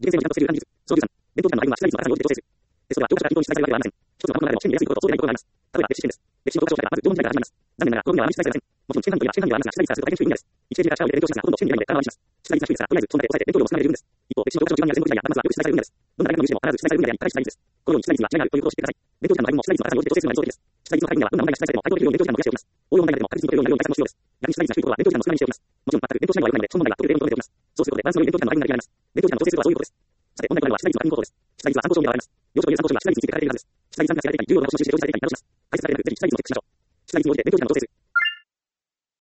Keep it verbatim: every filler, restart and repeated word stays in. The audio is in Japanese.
事件性をちゃんと防ぐ管理術。小じゅうさん、伝統時間の配分は出題率の高さに応じて調整する。テストでは教科書から均等に出題されるわけではありません。一つの科目の中でも試験にやすいこととそうでないことがあります。例えば歴史試験です。歴史の教科書からまず縄文時代から始まります。残念ながら、この分野はあまり出題されません。もちろん試験範囲といえば試験範囲ではありますが、出題率はすると大変低い分野です。いちページから力を入れて勉強しますが、ほとんど試験に出ないので体はします。出題率が低いですが、とりあえずそんなで抑えて勉強量も少なめで十分です。一方、歴史の教科書の時間には戦国時代や幕末はよく出題される分野です。どんな大学の入試でも必ず出題される分野であり、高い出題率です。このように出題率は違いがあるということを知ってください。勉強時間の配分も出題率の高さに応じて調整するのが理想的です。出題率の高い分野はどんな問題が出題されても回答できるように勉強時間も増やしておきます。応用問題でも確実に解けるようになるように対策も必要です。逆に出題率が低いことは勉強時間も少なめにしておきます。もちろん全く勉強しないのは良くないので、その問題は解けるレベルに留めておきます。そうすることで、バランスの良い勉強時間の配分ができます。勉強時間の調整するとはそういうことです。さて、問題となるのは出題率の確認方法です。出題率は参考書を見ればわかります。要所という参考書には出題率について書かれているはずです。出題率参加がやられていない重要な講師の修正を実践できない直します。解説されるので、ぜひ出題率のチェックしましょう。出題率に応じて勉強時間の調整する。